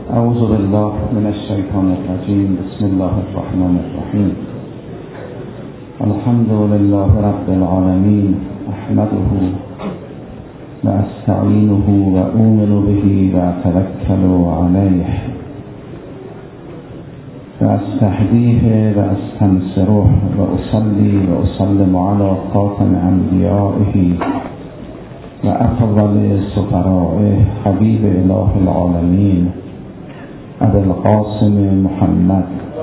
اعوذ بالله من الشیطان الرجیم. بسم الله الرحمن الرحیم. الحمد لله رب العالمین. احمده و استعینه و اؤمن به و اتوکل علیه و استهدیه و استنصره و اصلی و اسلم علی خاتم انبیائه و افضل سفرائه حبیب اله العالمین ابی القاسم محمد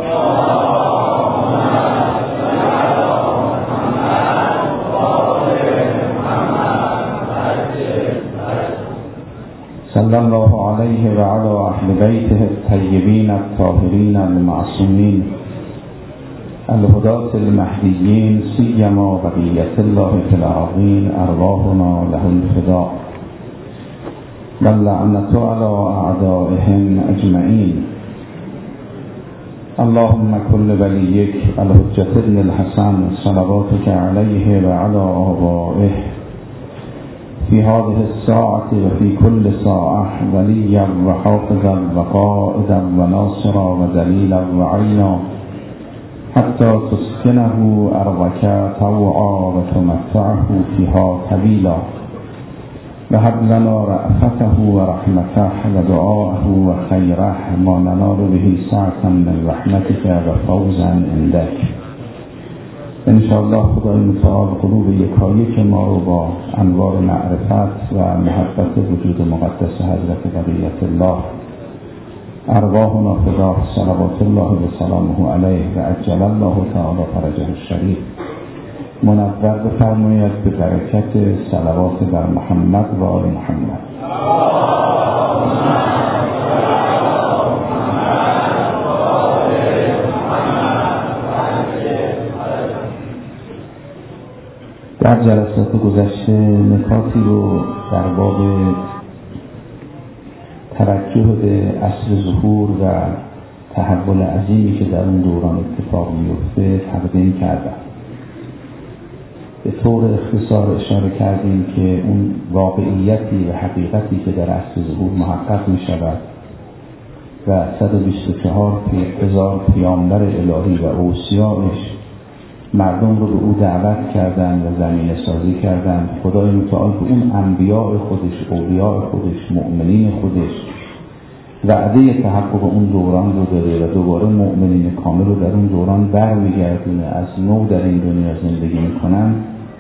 صلی الله علیه و علی اهل بیته الطیبین الطاهرین المعصومین الهداة المهدیین سیما بقیة الله فی الارضین ارواحنا له الفداء و اللعنة علی اعدائهم اجمعین. اللهم کل ولیک الحجة ابن الحسن صلواتک علیه و علی آبائه فی هذه الساعة و فی کل ساعة ولیا و حافظا و قائدا و ناصرا و دلیلا و عینا حتی تسکنه ارضک طوعا و تمتعه فیها طویلا و هب لنا رأفته و رحمته و دعاءه و خیره ما ننال به سعة من رحمتك و فوزا عندك. انشاءالله خدای متعال قلوب یکایک ما رو با انوار معرفت و محبت وجود مقدس حضرت بقیت الله ارواحنا فداه صلوات الله و سلامه علیه و عجل الله تعالی فرجه الشریف منور بفرماید به برکت صلوات بر محمد و آل محمد. در جلسات گذشته نکاتی رو در باب توجه به عصر ظهور و تحول عظیمی که در اون دوران اتفاق میفته تقدیم کردم. به طور اختصار اشاره کردیم که اون واقعیتی و حقیقتی که در عصر ظهور محقق می شود و 124,000 پیامبر الهی و اوصیاءش مردم رو به او دعوت کردن و زمینه سازی کردن. خدای متعال به اون انبیاء خودش، اولیاء خودش، مؤمنین خودش وعده تحقق اون دوران رو داده و دوباره مؤمنین کامل رو در اون دوران برمیگردونه، از نو در این دنیا زندگی میکنن.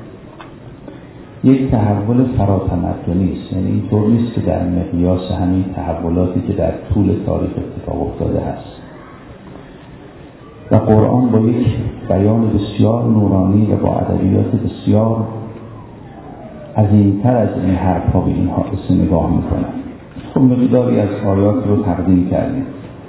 یک تحول فراتمدنی است، یعنی اینطور نیست که در مقیاس همین تحولاتی که در طول تاریخ اتفاق افتاده هست. و قرآن با یک بیان بسیار نورانی و با ادبیات بسیار عظیمتر از این حرفها به این حادثه نگاه میکنه. خب مقداری از آیات رو تقدیم کردیم.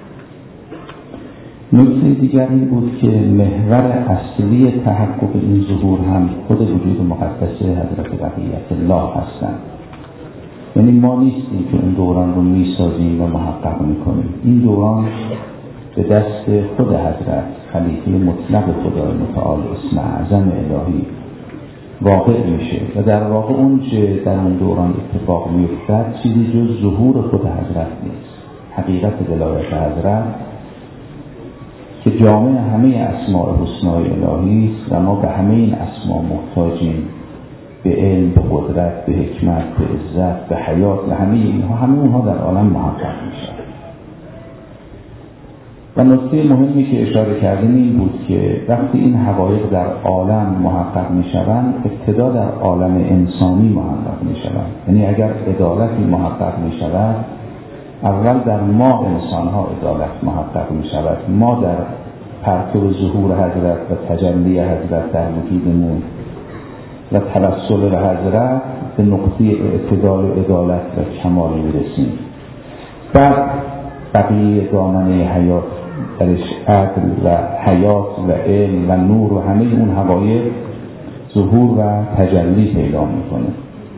نکته دیگر این بود که محور اصلی تحقق این ظهور هم خود وجود مقدس حضرت بقیت الله هستند. یعنی ما نیستیم که این دوران رو میسازیم و محقق میکنیم. این دوران به دست خود حضرت خلیفه مطلق خدای متعال اسم اعظم الهی واقع میشه و در واقع اون چه در اون دوران اتفاق میفتد چیزی جز ظهور خود حضرت نیست. حقیقت ولایت حضرت که جامع همه اسماء حسنای الهی است و ما به همه این اسما محتاجیم، به علم، به قدرت، به حکمت، به عزت، به حیات و همه اونها در عالم محقق میشه. و نکته مهمی که اشاره کردیم این بود که وقتی این حقایق در عالم محقق می شوند ابتدا در عالم انسانی محقق می شوند. یعنی اگر عدالتی محقق می شود اول در ما انسان ها عدالت محقق می شود. ما در پرتو ظهور حضرت و تجلی حضرت در وجودمون و توسل به حضرت به نقطه اعتدال و عدالت و کمال می رسیم. بعد بقیه دامنه حیات درش عدل و حیات و علم و نور و همه اون حقایق ظهور و تجلی پیدا میکنه.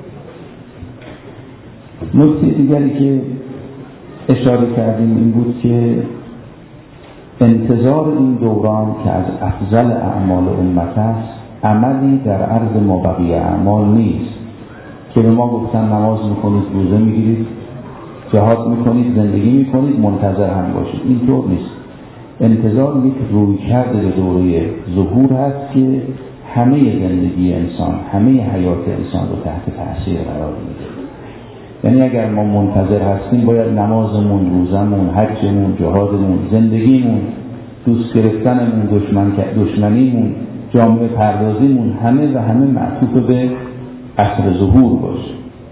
نکته دیگری که اشاره کردیم این بود که انتظار این دوران که از افضل اعمال امت است عملی در عرض مابقی اعمال نیست که به ما گفتن نماز میکنید، روزه میگیرید جهاد میکنید، زندگی میکنید، منتظر هم باشید. اینطور نیست. انتظار یک رویکرد به دوره ظهور هست که همه زندگی انسان، همه حیات انسان رو تحت تاثیر قرار میده. یعنی اگر ما منتظر هستیم باید نمازمون، روزمون، حجمون، جهادمون، زندگیمون، دوست گرفتنمون، دشمنیمون، جامعه پردازیمون همه معطوف به عصر ظهور باشه.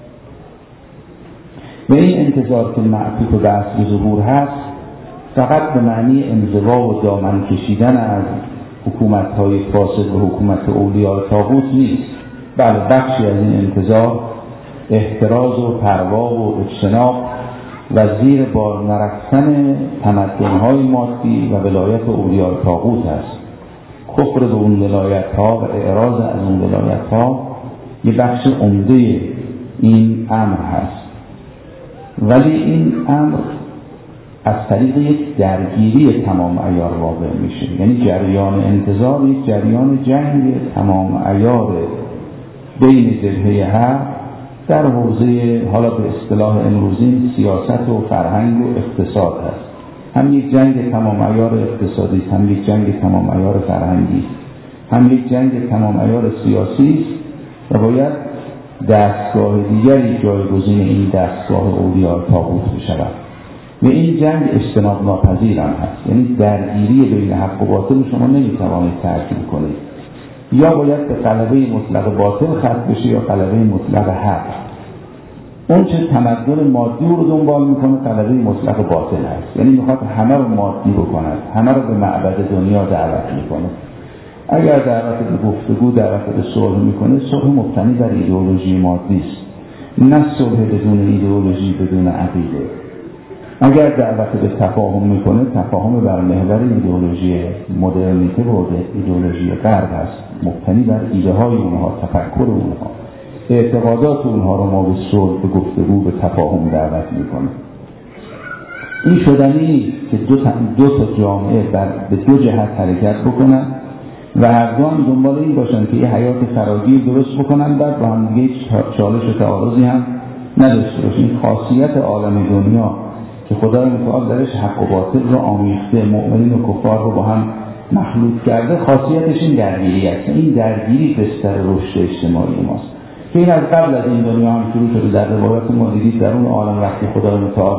و این انتظار که معطوف به عصر ظهور هست فقط به معنی انزوا و دامن کشیدن از حکومت‌های فاسد و حکومت اولیاء طاغوت نیست. بله، بخشی از این انتظار احتراز و پروا و اجتناب و زیر بار نرفتن تمدن‌های مادی و ولایت اولیاء طاغوت است. کفر به اون ولایت‌ها و اعراض از اون ولایت‌ها یه بخش عمده این امر هست. ولی این امر از طریق یک درگیری تمام عیار واقع میشه. یعنی جریان انتظار یک جریان جنگ تمام عیار بین جبهه حق در حوزه، حالا به اصطلاح امروزی، سیاست و فرهنگ و اقتصاد هست. هم یک جنگ تمام عیار اقتصادی، هم یک جنگ تمام عیار فرهنگی، هم یک جنگ تمام عیار سیاسی و باید دستگاه دیگری جایگزین این دستگاه اولیاء طاغوت بشود. و این جنگ اجتناب ناپذیر هم هست. یعنی درگیری بین حق و باطل شما نمیتوانید ترکیب کنید. یا باید به غلبه مطلق باطل ختم بشه یا غلبه مطلق حق. اون چه تمدن مادی رو دنبال میکنه غلبه مطلق باطل هست. یعنی میخواد همه رو مادی بکند، همه رو به معبد دنیا دعوت میکنه. اگر دعوت به گفتگو، دعوت به صلح میکنه، صلح مبتنی بر ایدئولوژی مادی است، نه صلح بدون ایدئولوژی، بدون عقیده. اگر دعوت به تفاهم میکنه، تفاهم بر محور ایدئولوژی مدرنیته و ایدئولوژی غرب است، مبتنی بر ایده های اونها، تفکر اونها، اعتقادات اونها رو ما به صلح، به گفتگو، به تفاهم دعوت میکنه. این شدنی نیست که دو تا جامعه به دو جهت حرکت بکنن و هر دو هم دنبال این باشن که یه حیات فراگیر درست بکنن، بعد با هم دیگه چالش و تعارضی هم نداشته باشن. این خاصیت عالم دنیا که خدای متعال درش حق و باطل رو آمیخته، مؤمنین و کفار رو با هم مخلوط کرده، خاصیتش این درگیری است. این درگیری بستر رشد اجتماعی ماست که این از قبل از این دنیا هم شروع شده. در روایات ما دیدید در اون عالم وقتی خدای متعال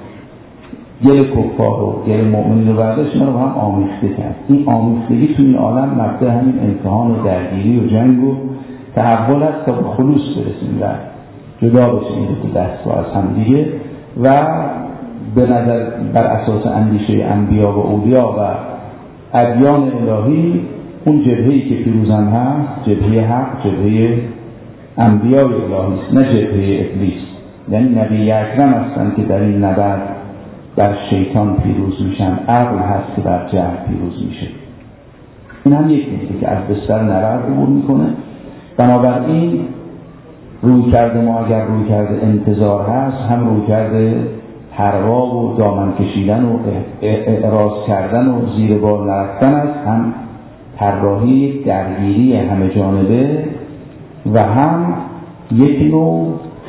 گل کفار و گل مؤمنین رو برداشت، اینا رو با هم آمیخته کرد. این آمیختگی تو این عالم مبدأ همین امتحان و درگیری و جنگ و تحول است تا به خلوص برسیم و جدا بشه این دو دستگاه از هم دیگه و به نظر بر اساس اندیشه انبیا و اولیا و ادیان الهی اون جبهه‌ای که پیروزن هست، جبهه حق، جبهه انبیای الهی است، نه جبهه ابلیس. یعنی نبی اکرم هستند که در این نبرد بر شیطان پیروز میشن، عقل هست که بر جهل پیروز میشه. این هم یک نکته که از بستر نبرد عبور میکنه. بنابراین روی کرده ما اگر روی کرده انتظار هست، هم روی کرده پروا و دامن کشیدن و اعراض کردن و زیر بار نرفتن است، هم طراحی درگیری همه جانبه و هم یک نوع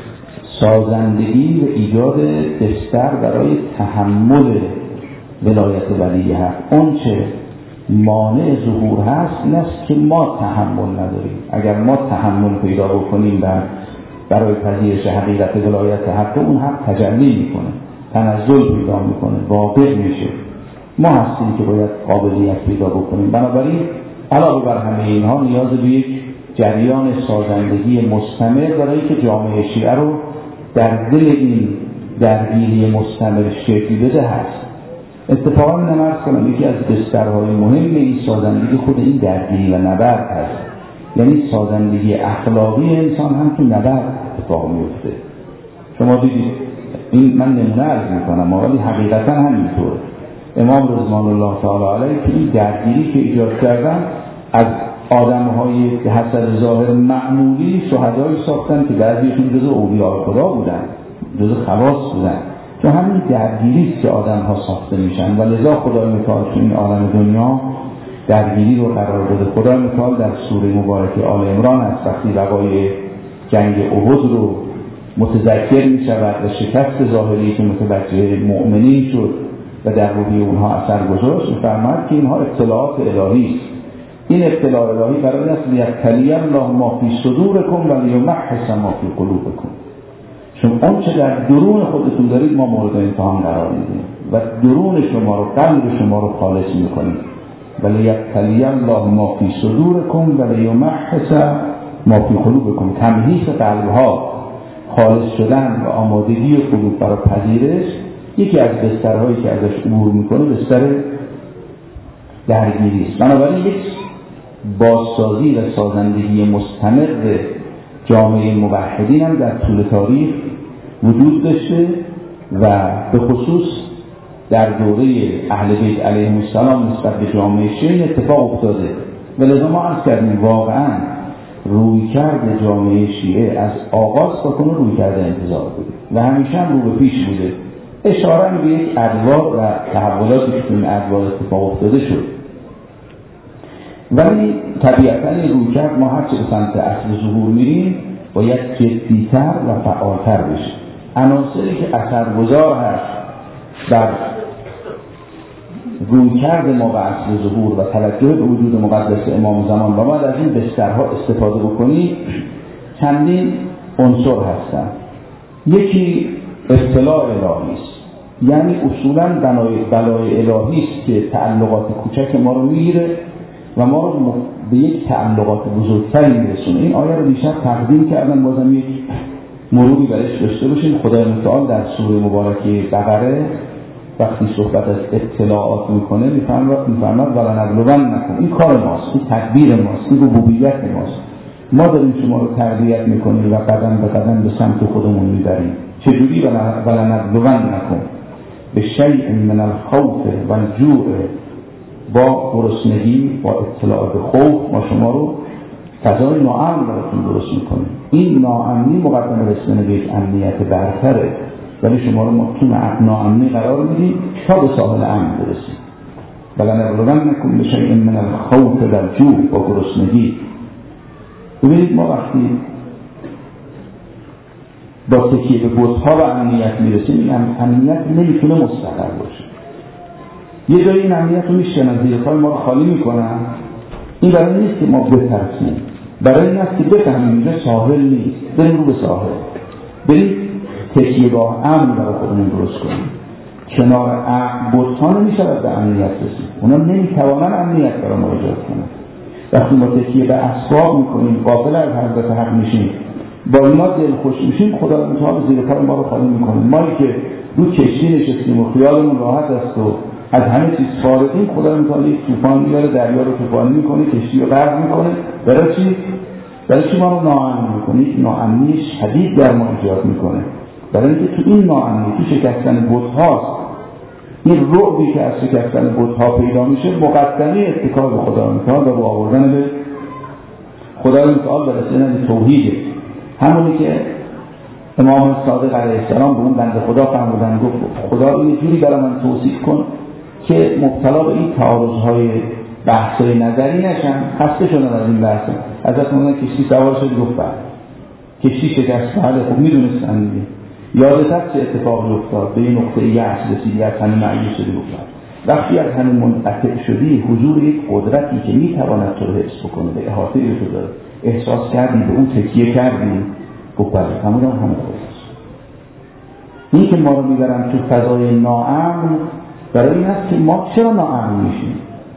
سازندگی و ایجاد بستر برای تحمل ولایت ولی حق. اون چه مانع ظهور هست این است که ما تحمل نداریم. اگر ما تحمل پیدا بکنیم برای پذیرش حقیقت ولایت حق، اون حق تجلی میکنه، تنزل پیدا میکنه، واقع میشه. ما هستیم که باید قابلیت پیدا بکنیم. بنابراین علاوه بر همه اینها نیاز به یک جریان سازندگی مستمر برای که جامعه شیعه رو در دل این درگیری مستمر شکل بده هست. اتفاقا من عرض کنم یکی از بسترهای مهم این سازندگی خود این درگیری و نبرد هست. یعنی سازندگی اخلاقی انسان هم تو نبرد اتفاق میفته. شما دیدید، این من نمونه عرض میکنم ولی حقیقتا همینطوره. امام رضوان الله تعالی علیه که این درگیری که ایجاد کردن از آدم‌های حسب ظاهر معمولی شهدایی ساختن که بعضیشون جزو اولیاء خدا بودن، جزو خواص بودن، چون همین درگیری است که آدم‌ها ساخته میشن و لذا خدای متعال تو این عالم دنیا درگیری رو قرار داده. خدای متعال در سوره مبارکه آل عمران از وقتی وقایع جنگ احد رو متذکر می شود و شکست ظاهری که متوجه مؤمنین شد و در روحی اونها اثر گذاشت، می‌فرماید که اینها اطلاعات الهی است. این اطلاع الهی برای است لیبتلی الله ما فی صدورکم و لیمحص ما فی قلوبکم. چون آنچه در درون خودتون دارید ما مورد امتحان قرار میدیم و درون شما رو، قلب شما رو خالص میکنیم. و لیبتلی الله ما فی صدورکم و لیمحص ما فی قلوبکم. تمحیص قلبها، خالص شدن و آمادگی قلوب برای پذیرش یکی از بسترهایی که ازش عبور میکنه بستر درگیری است. بنابراین یک بازسازی و سازندگی مستمر جامعه موحدین هم در طول تاریخ وجود داشته و به خصوص در دوره اهل بیت علیهم السلام نسبت به جامعه شیعه اتفاق افتاده و لذا ما عرض کردیم واقعا رویکرد جامعه شیعه از آغاز تا کنون رویکرد انتظار بوده و همیشه هم رو به پیش بوده. اشاره به یک ادوار و تحولاتی که این ادوار اتفاق افتاده شد، ولی طبیعتاً رویکرد ما هرچه به سمت اصل ظهور میریم باید جدی‌تر و فعالتر بشه. عناصری که اثرگذار هست در رویکرد ما به اصل ظهور و توجه به وجود مقدس امام زمان و ما از این بسترها استفاده بکنیم چندین عنصر هستند. یکی اطلاع الهی است، یعنی اصولاً بلای الهی است که تعلقات کوچک ما رو میگیره و ما رو به یک تعلقات بزرگتری میرسونه. این آیه رو بیشتر تقدیم کردن، بازم یک مروری برش داشته باشیم. خدای متعال در سوره مبارکه بقره وقتی صحبت از اطلاعات میکنه میفرماد ولنبلونکم. این کار ماست، این تدبیر ماست، این ربوبیت ماست. ما داریم شما رو تربیت میکنیم و قدم به قدم به سمت خودمون میبریم. چجوری؟ ولنبلونکم به شیء من الخوف و الجوع، با گرسنگی، با اطلاع به خوف ما شما رو فضای ناامن براتون درست میکنیم. این ناامنی مقدمه رسیدن به یک امنیت برتره، ولی شما رو ما تو ناامنی قرار میدیم تا به ساحل امن برسیم. ولنبلونکم بشیء من الخوف و الجوع، با گرسنگی. ببینید ما وقتی با تکیه به بت‌ها و امنیت میرسیم، این امنیت نمیتونه مستقر باشه. یه جایی این امنیت رو میشکنن، زیر پای ما رو خالی میکنن. این برای نیست که ما بترسیم، برای این است که بفهمیم اینجا ساحل نیست، بریم رو به ساحل، بریم تکیه‌گاه امن برای خودمون درست کنیم. کنار بت‌ها نمیشود به امنیت رسید، اونا نمیتوانن امنیت برای ما ایجاد کنن. وقتی ما تکیه به اسباب میکنیم، غافل از حضرت حق میشیم، با اینا دلخوش میشیم، خدا متعال زیر پای ما رو خالی میکنه. ما که رو کشتی نشستیم و خیالمون راحت است و از همه چیز فارغیم، خدا متعال یک طوفان میاره، دریا رو طوفانی میکنه، کشتی رو غرق میکنه. برای چی ما رو ناامن میکنه؟ یک ناامنی شدید در ما ایجاد میکنه. برای اینکه تو این ناامنی، تو شکستن بت‌هاست، این رعبی که از شکستن بت‌ها پیدا میشه مقدمه اتکا به خدا متعال و آوردن به خدا متعال و رسیدن به توحید. همونی که امام صادق علیه السلام به اون بنده خدا فرمودن، گفت خدا یه جوری برای من توصیف کن که مبتلا به این تعارض‌های بحث‌های نظری نشم. خسته شدم از این بحث. ازت موندن کشتی سوار شد، گفت کشتی شکست. بله خب میدونستن دیگه. یادت هست چه اتفاقی افتاد؟ به این نقطه یأس رسیدی، از همه مایوس شدی. گفتن وقتی از همه منقطع شدی، حضور یک قدرتی که میتواند تو رو حفظ بکنه، به احاطه تو داره، احساس کردی، به اون تکیه کردی. گفت بله همون خودست. این که ما رو میبرن تو فضای ناامن برای این هست که ما چرا ناامن میشیم.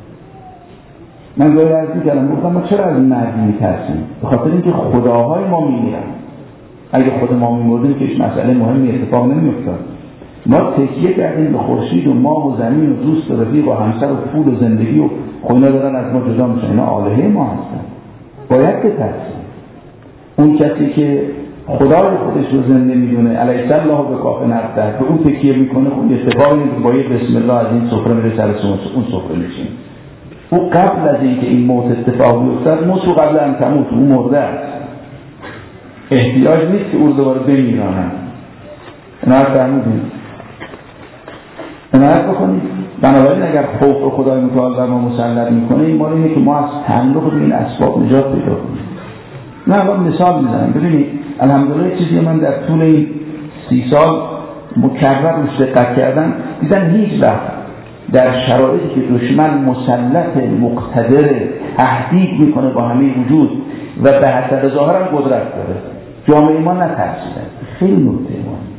من گاهی عرض میکردم، گفتم ما چرا از این مرگ میترسیم؟ به خاطر اینکه خداهای ما میمیرن. اگه خود ما میمردیم که هیچ مسئله مهمی اتفاق نمیافتاد. ما تکیه کردیم به خورشید و ماه و زمین و دوست و رفیق و همسر و پول و زندگی و اینا دارن از ما جدا میشن. اینا آلهه ما هستن. باید بترسیم. اون کسی که خدای خودش رو زنده میدونه، علیه الله به کاف نفته، به اون تکیه میکنه، خب اتفاقی با یه بسم الله از این سفره میره سر اون سفره میشین. او قبل از اینکه این موت اتفاق بیفتد، موت قبل ان تموت، اون مرده است. احتیاج نیست که او دوباره بمیرانن. عنایت فرمودیم، عنایت بکنید. بنابراین اگر خوف خدای متعال بر ما مسلط میکنه، این مال اینه که ما از تعلق به این اسباب نجات پیدا کنیم. من الان مثال میزنم. ببینید الحمدلله چیزی من در طول این 30 سال مکرر روش دقت کردم، دیدن هیچ وقت در شرایطی که دشمن مسلط مقتدر تهدید میکنه با همه وجود و به حسب ظاهر هم قدرت داره، جامعه ما نترسیدن. خیلی نکته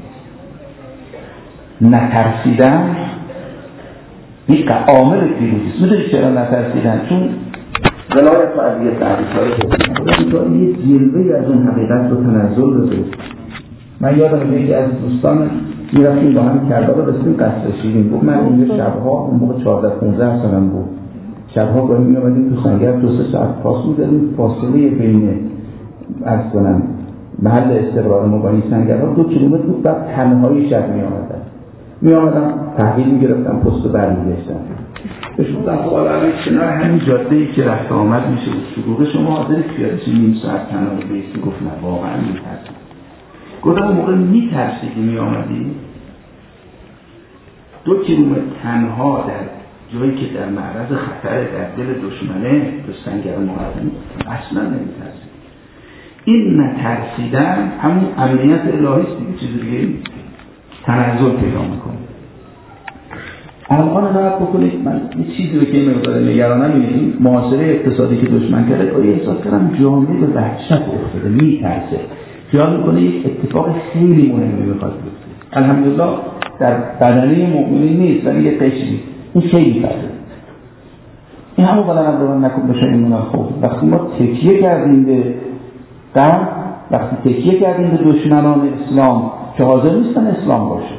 ما نترسیدن یک عامل پیروزیست. میدونید چرا نترسیدن؟ چون ولایت و عدیت عدیت یه جلوه از اون حقیقت رو تنزل بده. من یادم یکی از دوستان میرفتیم با هم کربلا رسیدیم قصر شیرین، گفت من اینجا شبها اون موقع 14-15 سالم بود، شبها گاهی میامدیم تو سنگر 2-3 ساعت پاس میدادیم، فاصله بین از کنم محل استقرار ما با این سنگرها 2 کیلومتر بود. بعد تنهایی شب میامدم تحویل میگرفتم، پست برمیگشتم بهش بودم خب الان کنار همین جاده‌ای که رفت آمد میشه شروع شما حاضر پیاده شی نیم ساعت تنهایی بیستی؟ گفت نه واقعا میترسم. گفتم اون موقع میترسیدی میامدی 2 کیلومتر تنها در جایی که در معرض خطر در دل دشمنه تو سنگر مقدمی اصلا نمیترسید. این نترسیدن همون امنیت الهی است دیگه، چیز دیگه تنزل پیدا میکنه. الان نباید بکنید من یه چیزی رو که مقدار نگرانم اینه، محاصره اقتصادی که دشمن کرده آیا احساس کردم جامعه به وحشت افتاده، میترسه، خیال میکنه یک اتفاق خیلی مهمی میخواد بیفته. الحمدلله در بدنه مؤمنین نیست ولی یه قشری این خیلی بده. این همون بدن رو نکن بشه این خوب. وقتی ما تکیه کردیم به غرب، وقتی تکیه کردیم به دشمنان اسلام که حاضر نیستن اسلام باشه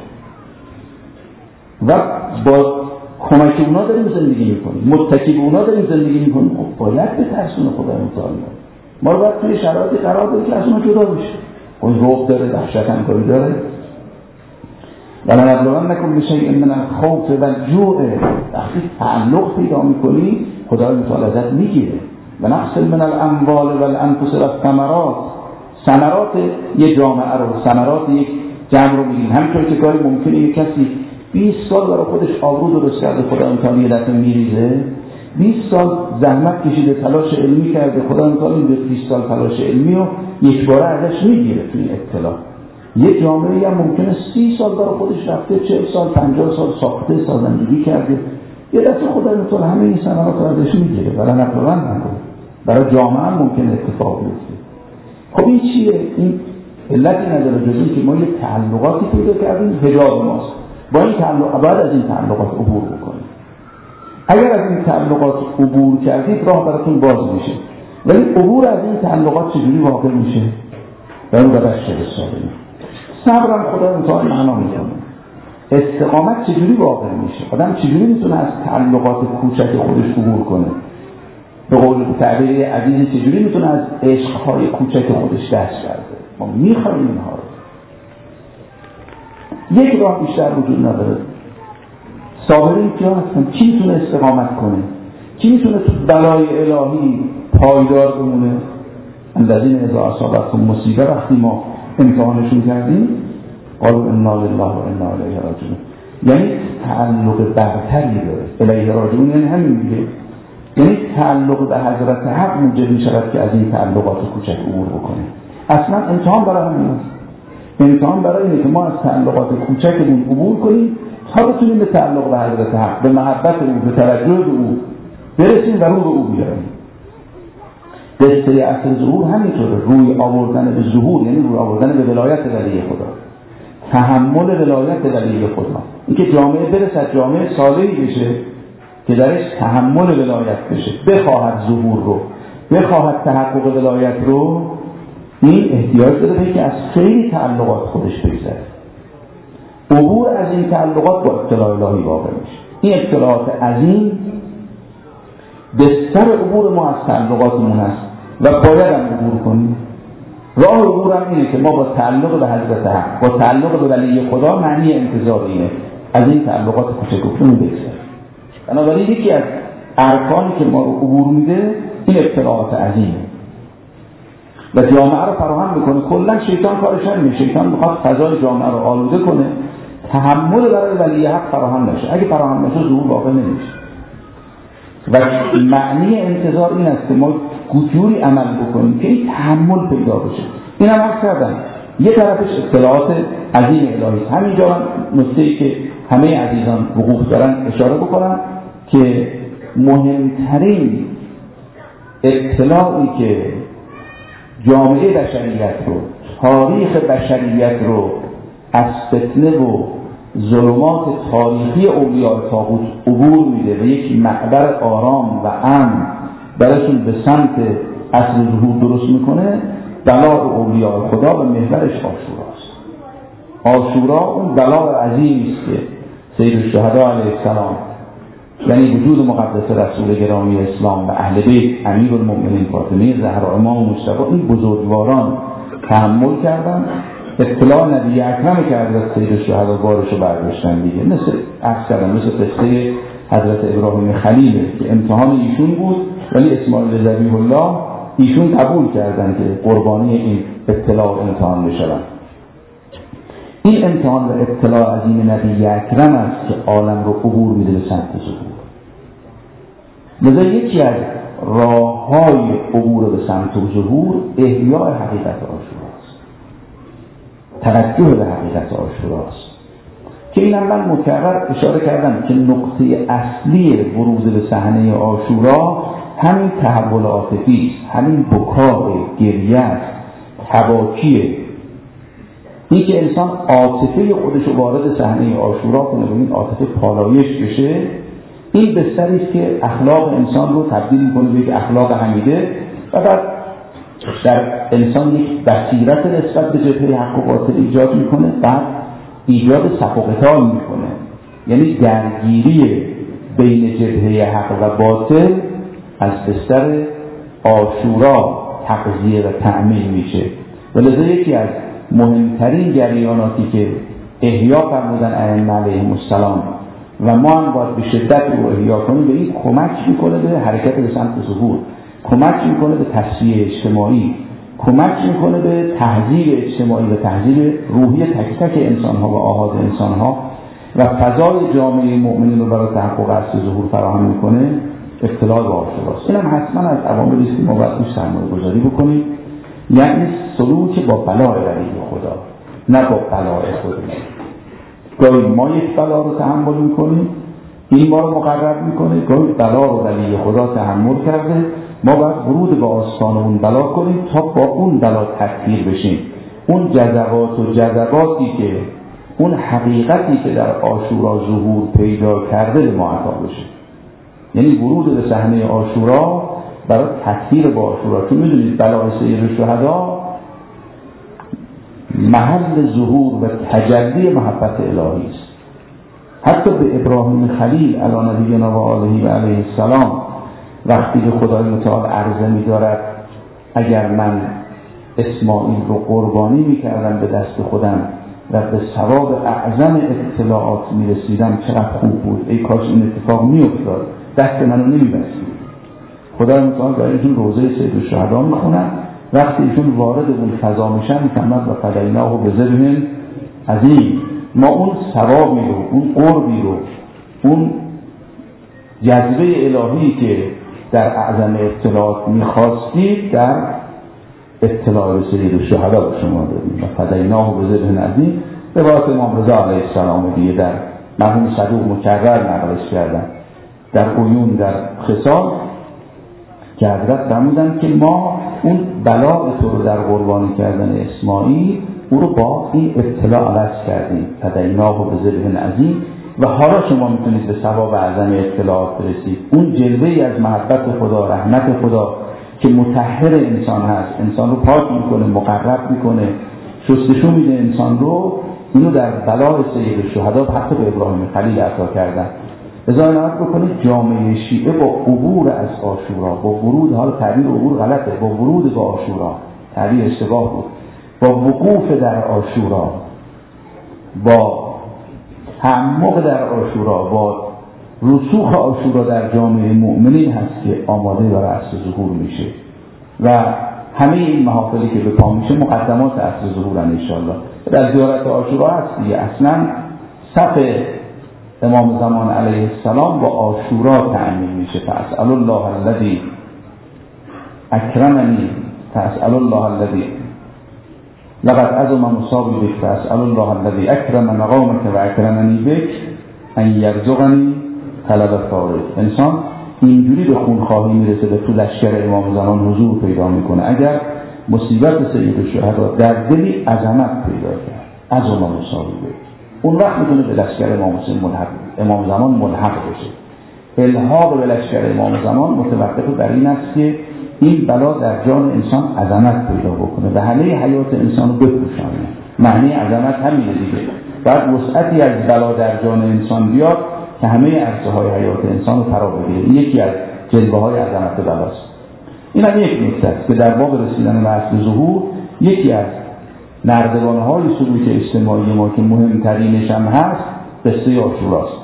و با کمک اونا داریم زندگی میکنیم، متکی به اونا داریم زندگی میکنیم، خب باید به ترسون خدا متعال ما رو باید توی شرایطی قرار داریم که از اونا جدا بشه. اون روح داره، دهشت همکاری داره. ولنبلون نکن بشیء من الخوف والجوع. وقتی تعلق پیدا میکنی خدای متعال ازت میگیره. و نقص من الاموال والانفس والثمرات. ثمرات یه جامعه رو، ثمرات یک جمع رو میگیم. همینطور که گاهی ممکنه یک کسی 20 سال برای خودش آبرو درست کرده، خدا امتحان یه دفعه میریزه، 20 سال زحمت کشیده، تلاش علمی کرده، خدا امتحان به 20 سال تلاش علمی رو یک باره ازش میگیره توی اطلاع. یک جامعه هم ممکنه 30 سال برای خودش رفته، 40 سال 50 سال ساخته، سازندگی کرده، یه دفعه خدا امتحان همه این ثمرات رو ازش میگیره. برای نقلان نکنه، برای جامعه هم ممکنه اتفاق بیفته. خب این چیه؟ این علتی نداره جز این که ما یه تعلقاتی پیدا کردیم، حجاب ماست. با این تعلق باید از این تعلقات عبور بکنید. اگر از این تعلقات عبور کردید راه براتون باز میشه. ولی عبور از این تعلقات چجوری واقع میشه؟ و اون روش صبر. صبرم خدا امتحان معنا میکنه. استقامت چجوری واقع میشه؟ آدم چجوری میتونه از تعلقات کوچک خودش عبور کنه؟ به قول تعبیر عزیزی چجوری میتونه از عشقهای کوچک خودش دست برده؟ ما میخوایم اینها رو. یک راه بیشتر وجود نداره. صابرین کیا هستن؟ کی میتونه استقامت کنه؟ کی میتونه تو بلای الهی پایدار بمونه؟ الذین اذا اصابتهم مصیبه، وقتی ما امتحانشون کردیم قالوا انا لله و انا الیه راجعون، یعنی تعلق برتری داره. الیه راجعون یعنی همین دیگه، یعنی تعلق به حضرت حق موجب میشود که از این تعلقات کوچک عبور بکنه. اصلا امتحان برای همین است. امتحان برای اینه که ما از تعلقات کوچکمون عبور کنیم تا بتونیم به تعلق به حضرت حق، به محبت او، به توجه به او برسیم و رو به او بیاریم. قصه اصل ظهور همینطوره، روی آوردن به ظهور یعنی روی آوردن به ولایت ولی خدا، تحمل ولایت ولی خدا. اینکه جامعه برسد جامعه صالحی بشه که درش تحمل ولایت بشه، بخواهد ظهور رو، بخواهد تحقق ولایت رو، این احتیاج داره به که از خیلی تعلقات خودش بگذره. عبور از این تعلقات با اطلاع الهی واقع میشه. این اطلاعات عظیم بستر عبور ما از تعلقاتمون است و باید هم عبور کنیم. راه عبور هم اینه که ما با تعلق به حضرت حق، با تعلق به ولی خدا، معنی انتظار اینه از این تعلقات کوچکمون بگذره. بنابراین یکی از ارکانی که ما رو عبور میده این اطلاعات عظیمه و جامعه رو فراهم میکنه. کلا شیطان کارش همینه، شیطان میخواد فضای جامعه رو آلوده کنه، تحمل برای ولی حق فراهم نشه. اگه فراهم نشه ظهور واقع نمیشه. و معنی انتظار این است که ما جوری عمل بکنیم که این تحمل پیدا بشه. این هم عرض کردم یه طرفش اطلاعات عظیم الهی. همینجا نکته‌ای که همه عزیزان وقوف دارن اشاره بکنم که مهمترین اطلاعی که جامعه بشریت رو، تاریخ بشریت رو از فتنه و ظلمات تاریخی اولیاء طاغوت عبور میده و یک معبر آرام و امن براشون به سمت اصل ظهور درست میکنه، بلاء اولیاء خدا و محورش عاشوراست. عاشورا اون بلاء عظیمی است که سید الشهدا علیه السلام، یعنی وجود مقدس رسول گرامی اسلام و اهل بیت امیرالمؤمنین فاطمه زهرا امام مجتبی، این بزرگواران تحمل کردن. اطلاع نبی اکرم که حضرت سید الشهدا بارشو برداشتن دیگه، مثل عرض کردم مثل قصه حضرت ابراهیم خلیل که امتحان ایشون بود ولی اسماعیل ذبیح الله ایشون قبول کردن که قربانی این اطلاع امتحان بشن. این امتحان و اطلاع عظیم نبی اکرم است که عالم رو عبور میده به سمت ظهور. لذا یکی از راه‌های عبور به سمت ظهور احیاء حقیقت عاشوراست، توجه به حقیقت عاشوراست که اینم من مکرر اشاره کردم که نقطه اصلی ورود به صحنه عاشورا همین تحول عاطفی است، همین بکای گریه است، تباکیه. این که انسان عاطفه خودش رو وارد صحنه عاشورا کنه و این عاطفه پالایش بشه، این بستری است که اخلاق انسان رو تبدیل میکنه به یک اخلاق حمیده و بعد در انسان یک بصیرت نسبت به جبهه حق و باطل ایجاد میکنه، بعد ایجاد صف و قتال میکنه، یعنی درگیری بین جبهه حق و باطل از بستر عاشورا تغذیه و تأمین میشه. ولذا یکی از مهمترین جریاناتی که احیا فرمودن ائمه علیهم السلام و ما هم باید به شدت رو احیا کنیم، به این کمک میکنه به حرکت به سمت ظهور، کمک میکنه به تصفیه اجتماعی، کمک میکنه به تهذیب اجتماعی و تهذیب روحی تک تک انسانها و آحاد انسانها و فضای جامعه مؤمنین رو برای تحقق اصل ظهور فراهم میکنه. اطلاع به عاشوراست. اینم حتما از عواملی است که ما باید توش سرمایه‌گذاری بکنیم، یعنی سلوک با بلاء ولی خدا، نه با بلاء خودمون. گاهی ما یک بلا رو تحمل میکنیم، این ما رو مقرب میکنه، گاهی بلا رو ولی خدا تحمل کرده، ما باید ورود به آستان اون بلا کنیم تا با اون بلا تکثیر بشیم. اون جذبات و جذباتی که اون حقیقتی که در عاشورا ظهور پیدا کرده به ما عطا بشه، یعنی ورود به صحنه عاشورا برای تکثیر با عاشورا. چون میدونید بلای سید الشهدا محل ظهور و تجلی محبت الهی است. حتی به ابراهیم خلیل علی نبینا و آله و علیه السلام وقتی به خدای متعال عرضه می‌دارد اگر من اسماعیل رو قربانی می‌کردم به دست خودم و به ثواب اعظم اطلاعات می‌رسیدم چقدر خوب بود، ای کاش این اتفاق می‌افتاد، دست منو نمی‌بستید. خدای متعال در اینجور روضه سید الشهدا می‌خونن، وقتی ایشون وارد اون فضا میشن می‌فهمد و فدیناه بذبح عظیم، ما اون ثوابی رو، اون قربی رو، اون جذبه الهی که در اعظم اطلاعات می‌خواستید در اطلاع سید الشهدا به شما دادیم و فدیناه بذبح عظیم. روایت امام رضا علیه السلام دیگه در مرحوم صدوق مکرر نقلش کردن در عیون در خصال که حضرت فرمودن که ما اون بلاء تو رو در قربانی کردن اسماعیل او رو با این اطلاع عوض کردیم، فدیناه بذبح عظیم، و حالا شما میتونید به ثواب اعظم اطلاعات برسید. اون جلوه‌ای از محبت خدا، رحمت خدا که مطهر انسان هست، انسان رو پاک میکنه، مقرب میکنه، شستشو میده انسان رو، اینو در بلای سید الشهدا حتی به ابراهیم خلیل عطا کردن. لذا عنایت بکنید جامعه شیعه با عبور از عاشورا، با ورود، حالا تعبیر عبور غلطه، با ورود به عاشورا، تعبیر اشتباه بود، با وقوف در عاشورا، با تعمق در عاشورا، با رسوخ عاشورا در جامعه مؤمنین هست که آماده برای اصل ظهور میشه و همه این محافلی که به پا میشه مقدمات اصل ظهورن انشاءالله. در زیارت عاشورا هست دیگه، اصلا صف امام زمان علیه السلام با عاشورا تأمین میشه. فاسأل الله الذی اکرمنی فاسأل الله الذی لقد عظم مصابی بک فاسأل الله الذی اکرم مقامک و اکرمنی بک ان یرزقنی طلب فارغ. انسان اینجوری به خونخواهی میرسه به تو لشکر امام زمان حضور پیدا میکنه اگر مصیبت سید الشهدا در دلی عظمت پیدا کرد، عظم مصابی بک، اون وقت میتونه به لشکر امام زمان ملحق بشه. الحاق به لشکر امام زمان متوقف بر این است که این بلا در جان انسان عظمت پیدا بکنه و همه حیات انسان رو بپوشانه. معنی عظمت همینه دیگه. بعد وسعتی از بلا در جان انسان بیاد که همه عرصه‌های حیات انسان رو فرا بگیره. این یکی از جلوه‌های عظمت بلاست. این هم یک نکته است که در باب رسیدن به اصل ظهور یکی از نردبان‌های سلوک اجتماعی ما که مهمترینش هم هست قصه عاشوراست.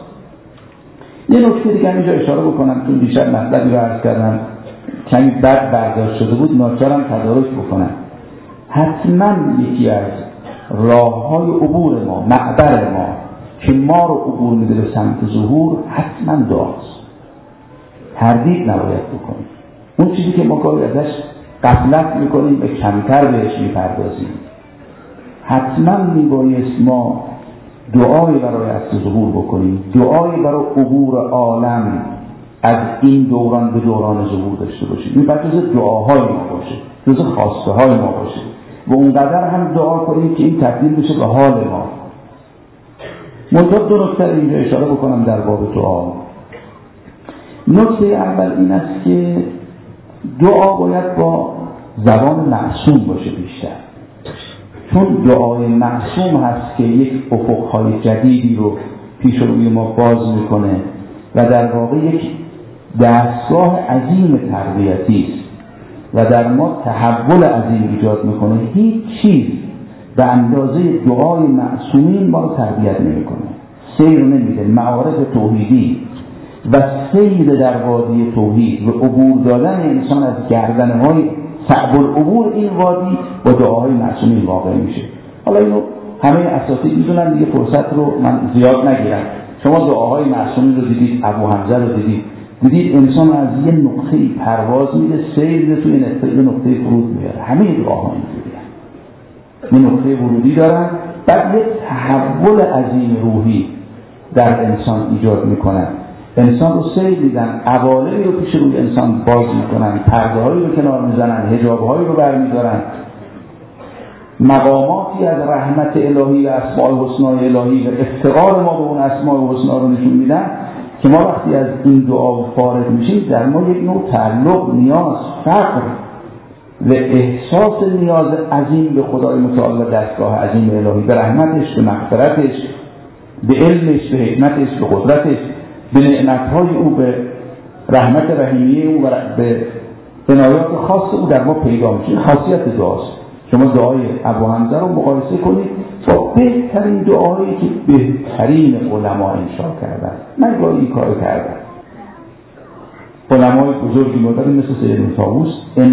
یه نکته دیگه اینجا اشاره بکنم چون بیشتر مطلبی رو عرض کردم کمی بد برداشت شده بود، ناچارم تدارک بکنم. حتما یکی از راه‌های عبور ما، معبر ما که ما رو عبور میده به سمت ظهور حتما دعاست. تردید نباید بکنیم. اون چیزی که ما گاهی ازش غفلت میکنیم به کمتر بهش میپردازیم. حتما میبایست ما دعای برای اصل ظهور بکنیم، دعای برای عبور عالم از این دوران به دوران ظهور داشته باشیم. این باید جز دعاهای ما باشه، جز خواسته های ما باشه و اونقدر هم دعا کنیم که این تبدیل بشه به حال ما. منتها دو نکته اینجا اشاره بکنم در باب دعا. نکته اول این است که دعا باید با زبان معصوم باشه بیشتر، چون دعای معصوم هست که یک افقهای جدیدی رو پیش روی ما باز میکنه و در واقع یک دستگاه عظیم تربیتی است و در ما تحول عظیم ایجاد میکنه. هیچ چیز به اندازه دعای معصومین ما رو تربیت نمیکنه، سیر نمیده. معارف توحیدی و سیر در وادی توحید و عبور دادن انسان از گردنهای صعب العبور این وادی با دعاهای معصومین واقع میشه. حالا اینو همه اساتید میدونن دیگه، فرصت رو من زیاد نگیرم. شما دعاهای معصومین رو دیدید، ابو حمزه رو دیدید انسان از یه نقطه پرواز میده، سیر میده توی یه نقطه فرود میاره. همه دعاها اینجوریه، یه نقطه ورودی دارن، بعد یه تحول عظیم روحی در انسان ایجاد میکنن. انسان رو سیر میدن، عوالمی رو پیش روی انسان باز میکنن، پرده هایی رو کنار میزنن، حجاب هایی رو برمیدارن، مقاماتی از رحمت الهی و اسماء الحسنی الهی و افتقار ما به اون اسماء الحسنی رو نشون میدن که ما وقتی از این دعا فارغ میشیم در ما یک نوع تعلق، نیاز، فقر و احساس نیاز عظیم به خدای متعال و دستگاه عظیم الهی، به رحمتش، به مغفرتش، به علمش، به حکمتش، به قدرتش، به نعمتهای او، به رحمت رحیمیه او و به عنایات خاص او در ما پیدا میشه. خاصیت دعاست. شما دعای ابو حمزه رو مقایسه کنید با بهترین دعایی که بهترین علما انشا کردن. من گاهی این کارو کردم. علمای بزرگی مداری مثل سید طاووس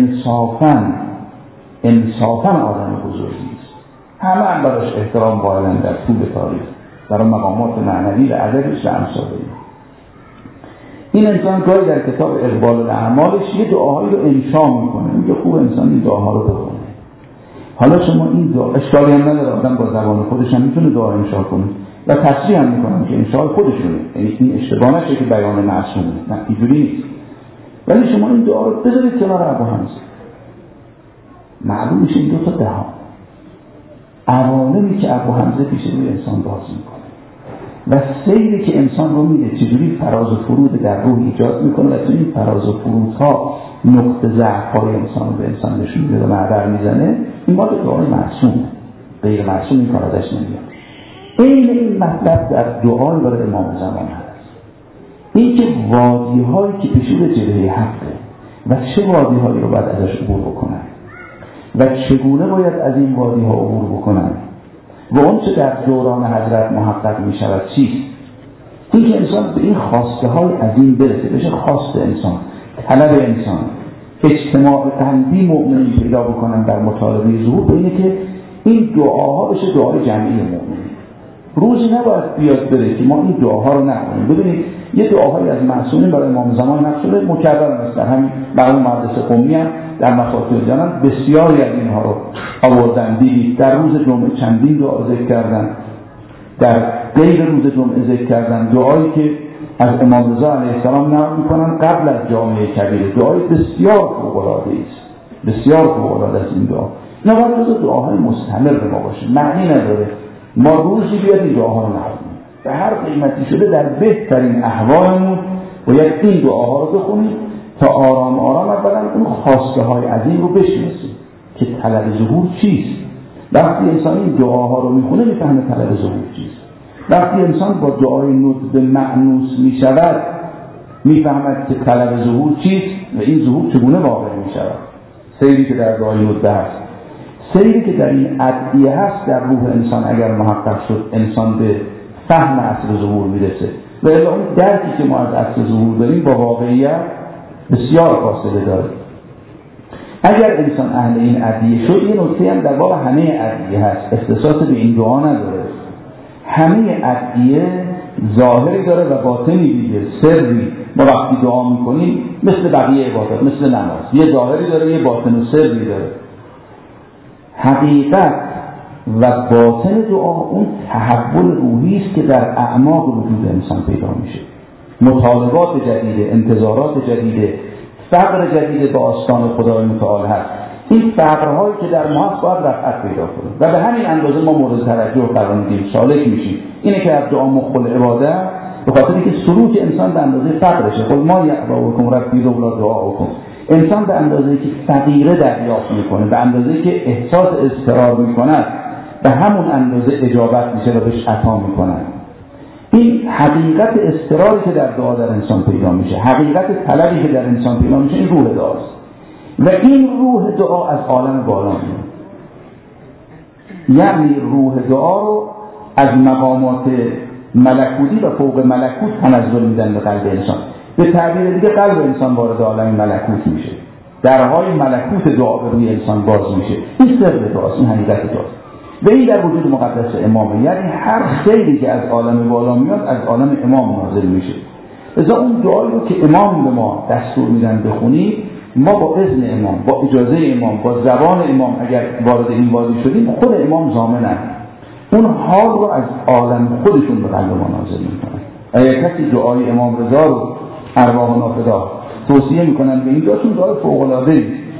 انصافاً آدم بزرگی است. همه براش احترام قائلن در طول تاریخ، برای مقامات معنوی و ادبش و امثال این انسان گاهی در کتاب اقبال الاعمالش یه دعاهایی رو انشا میکنه. میگه خوب انسان این دعاها رو بخونه. حالا شما این دعا اشکالی هم نداره، آدم با زبان خودش هم میتونه دعا انشا کنه و تصریح هم میکنم که انشاء خودشونه، یعنی این اشتباه نشه که بیان معصومه، نه اینجوری نیست. ولی شما این دعا رو بذارید کنار ابو حمزه، معلوم میشه این دو تا دعا عوالمی که ابو حمزه پیش روی انسان باز میکنه و سیری که انسان رو میده چجوری فراز و فرود در روح ایجاد میکنه و تو این فراز و فرودها نقطه ضعف‌های انسان رو به انسان نشون میده و معبر میزنه. این مال دعای معصوم، غیر معصوم این کار ازش نمیاد. این مطلب در دعای برای امام زمان هست. این که وادی‌هایی که پیش رو جلوه حقه و چه وادی‌هایی رو باید ازش عبور بکنن و چگونه باید از این وادی‌ها عبور بکنن و اون چه در دوران حضرت محقق می شود چیست؟ این که انسان به این خواسته های عظیم برسه، بشه خواست انسان، طلب انسان، اجتماع قلبی مؤمنین پیدا بکنن در مطالبه ظهور، به اینه که این دعاها بشه دعای جمعی مؤمنین. روزی نباید بیاد بره که ما این دعاها رو نکنیم. ببینید یه دعاهایی از معصومین برای امام زمان نقل شده مکرر است. در همین مرحوم مدرسه قمی هم در مفاتیح جنان بسیاری از اینها رو آوردن. دیدید در روز جمعه چندین دعا ذکر کردن، در غیر روز جمعه ذکر کردن دعایی که از امام رضا علیه السلام نقل میکنن قبل از جامعه کبیره. دعای بسیار فوق‌العاده است، بسیار فوق‌العاده است این دعا. نباید دعاهای مستمر به ما باشه، معنی نداره ما روزی بیاد این دعاها رو نخونیم. به هر قیمتی شده در بهترین احوالمون باید این دعاها رو بخونیم تا آرام آرام اولا اون خواسته های عظیم رو بشناسیم که طلب ظهور چیست. وقتی انسان این دعاها رو میخونه میفهمه طلب ظهور چیست. وقتی انسان با دعای ندب مأنوس میشود میفهمد که طلب ظهور چیست و این ظهور چگونه واقع میشود. سیری که در دعای ندب هست، سیری که در این ادعیه هست در روح انسان اگر محقق شد انسان به فهم اصل ظهور میرسه و الا اون درکی که ما از اصل ظهور داریم با واقعیت بسیار فاصله داره. اگر انسان اهل این ادعیه شد، یه نکته هم در باب همه ادعیه هست، اختصاص به این دعا نداره. همه ادعیه ظاهری داره و باطنی دیگه، سری. ما وقتی دعا میکنیم مثل بقیه عبادات، مثل نماز، یه ظاهری داره یه باطن و سری داره. حقیقت و باطن دعا اون تحول روحی است که در اعماق وجود انسان پیدا میشه. مطالبات جدیده، انتظارات جدیده، فقر جدیده به آستان خدای متعال هست. این فقرهایی که در ما هست باید رفعت پیدا کنه و به همین اندازه ما مورد توجه قرار میدیم، سالک میشیم. اینه که از دعا مخل عبادت به خاطر اینکه سلوک انسان به اندازه فقرشه. قل ما یعباکم ربی لولا دعاکم. انسان به اندازه‌ای که فقیره دریافت میکنه، به اندازه‌ای که احساس اضطرار میکنه، به همون اندازه اجابت میشه و بهش عطا میکنه. این حقیقت اضطراری که در دعا در انسان پیدا میشه، حقیقت طلبی که در انسان پیدا میشه، این روح دعاست و این روح دعا از عالم بالا میاد. یعنی روح دعا رو از مقامات ملکوتی و فوق ملکوت تنزل میدن به قلب انسان. به تعبیر دیگه قلب انسان وارد عالم ملکوت میشه، درهای ملکوت دعا به روی انسان باز میشه. این سر دعاست، این حقیقت دعاست و این در وجود مقدس امامه. یعنی هر خیری که از عالم بالا میاد از عالم امام نازل میشه. لذا اون دعایی رو که امام به ما دستور میدن بخونیم، ما با اذن امام، با اجازه امام، با زبان امام اگر وارد این وادی شدیم، خود امام ضامنن اون حال رو از عالم خودشون به قلب ما نازل میکنن. اگر کسی دعای امام رضا رو ارواحنا فدا توصیه میکنن به این دعا، چون دعای فوق العاده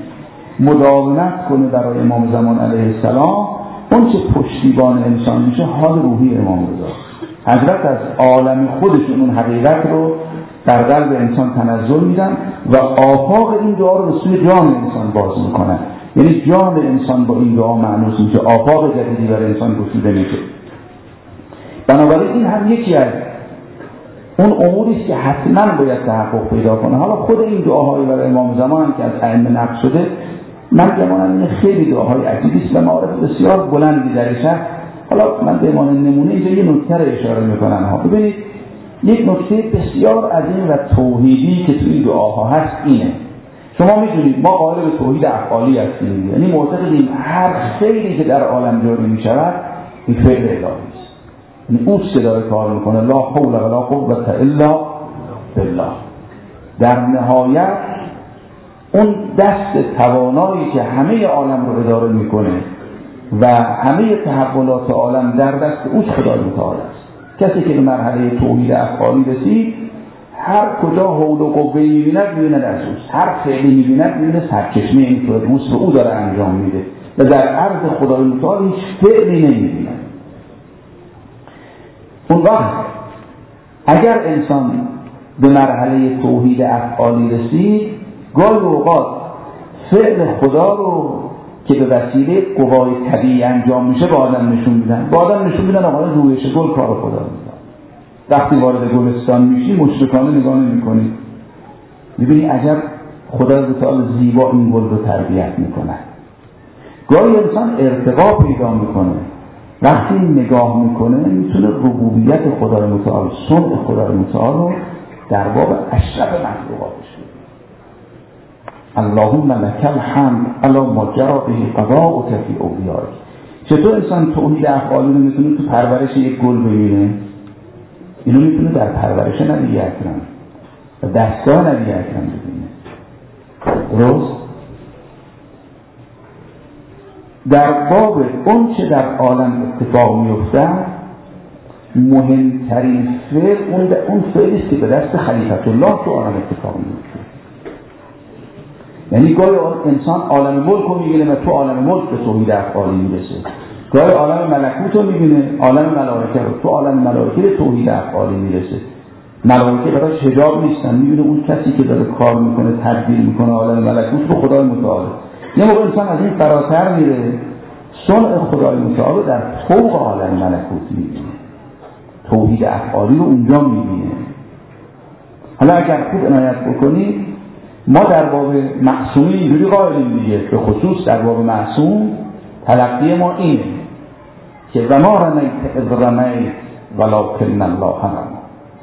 مداومت کنه برای امام زمان علیه السلام، اون چه پشتیبان انسان میشه حال روحی امام رضا. حضرت از عالم خودشون اون حقیقت رو در قلب انسان تنزل میدن و آفاق این دعا رو به سوی جان انسان باز میکنن. یعنی جان انسان با این دعا معنوس میشه، آفاق جدیدی برای انسان گشوده میشه. بنابراین این هم یکی از اون اموری است که حتما باید تحقق پیدا کنه. حالا خود این دعاهای برای امام زمان هم که از ائمه نقل شده، من گمانم این خیلی دعاهای عجیبی است و معارف بسیار بلندی درش هست. حالا من به عنوان نمونه اینجا یه نکته رو اشاره میکنم. ببینید یک نکته بسیار عظیم و توحیدی که توی دعاها هست اینه. شما میدونید ما قائل به توحید افعالی هستیم، یعنی معتقدیم هر خیری که در عالم جاری میشود این فعل الهی است، یعنی اوست که داره کار میکنه. لا حول ولا قوة الا بالله. در نهایت اون دست توانایی که همه عالم رو اداره میکنه و همه تحولات عالم در دست اوست خدای متعال است. کسی که به مرحله توحید افعالی رسید، هر کجا حول و قوه می‌بیند می‌بیند از اوست، هر فعلی می‌بیند می‌بیند سرچشمه این اوست و او داره انجام میده و در عرض خدای متعال هیچ فعلی نمی‌بیند. اون وقت اگر انسان به مرحله توحید افعالی رسید، گاهی اوقات فعل خدا رو که به وسیله قوای طبیعی انجام میشه به آدم نشون میدن. به آدم نشون میدن آقای رویش گل کار خدا میدن. وقتی وارد گلستان میشی مشرکانه نگاه نمی‌کنی، می‌بینی عجب خدای تعالی زیبا این گل رو تربیت میکنه. گاهی انسان ارتقا پیدا میکنه، وقتی نگاه میکنه میتونه ربوبیت خدای متعال، صنع خدای متعال رو در باب اشرف مخلوقاتش ببینه. اللهم لك الحمد علی ما جرى به قضاؤک فی اولیائک. چطور انسان توحید افعالی رو میتونه تو پرورش یک گل ببینه؟ اینو میتونه در پرورش نبی اکرم و دستگاه نبی اکرم ببینه. درست؟ در باب اون چه در عالم اتفاق میفته مهمترین فعل اون فعلی است که به دست خلیفت الله تو عالم اتفاق میفته. یعنی گاهی انسان عالم ملک رو میبینه و تو عالم ملک به توحید افعالی میرسه، گاهی عالم ملکوت رو میبینه، عالم ملائکه رو، تو عالم ملائکه به توحید افعالی میرسه. ملائکه براش حجاب نیستن، میبینه اون کسی که داره کار میکنه تدبیر میکنه عالم ملکوت رو خدای متعال. یه موقع انسان از این فراتر میره، صنع خدای متعال رو در فوق عالم ملکوت میبینه، توحید افعالی رو اونجا میبینه. حالا اگر خوب عنایت بکنید، ما در باب معصومی اینجوری قائلیم دیگه، به خصوص در باب معصوم تلقی ما اینه که و ما رمیت اذ رمیت ولکن الله رمی.